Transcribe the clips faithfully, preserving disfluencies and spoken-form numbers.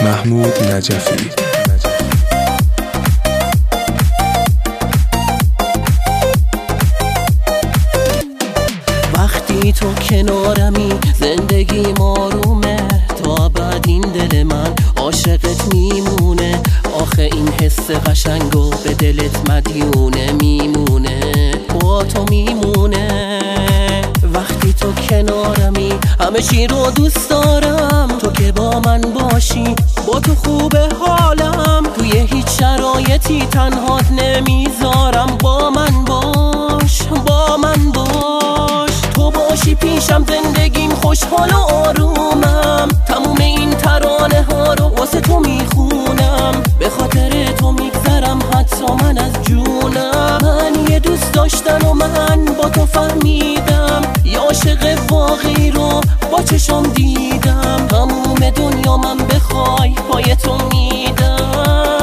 محمود نجفی. وقتی تو کنارمی زندگی آرومه، تا بعد این دل من عاشقت میمونه. آخه این حس قشنگو به دلت مدیونه، میمونه با تو میمونه. وقتی تو کنارمی همه چی رو دوست دارم، تو که با من باشی با تو خوبه حالم. توی هیچ شرایطی تنهات نمیذارم، با من باش با من باش. تو باشی پیشم زندگیم خوشحال و آرومم، تموم این ترانه ها رو واسه تو میخونم. به خاطر تو میگذرم حتی من از جونم. من یه دوست داشتن و من با تو فهمیدم، یه عاشق واقعی رو با چشم دیدم. تموم دنیا من بخوای پای تو میدم.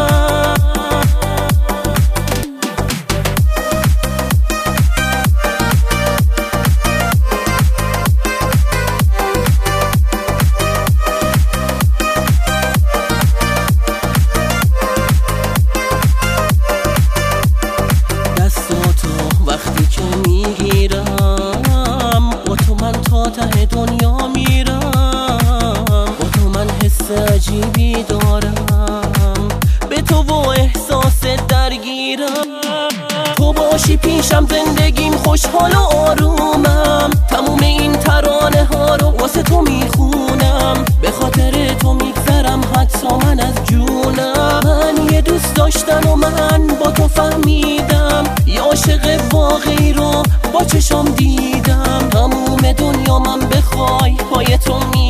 وقتی که میگیرم با تو من تا ته دنیا میرم. با تو من حس عجیبی دارم، به تو و احساس درگیرم. تو باشی پیشم زندگیم خوشحال و آرومم، تموم این ترانه ها رو واسه تو میخونم. به خاطر تو میگذرم حتی من از جونم. من یه دوست داشتن و من با تو فهمیدم، یه عاشق واقعی رو با چشم دیدم. تموم دنیا من بخوای پای تو می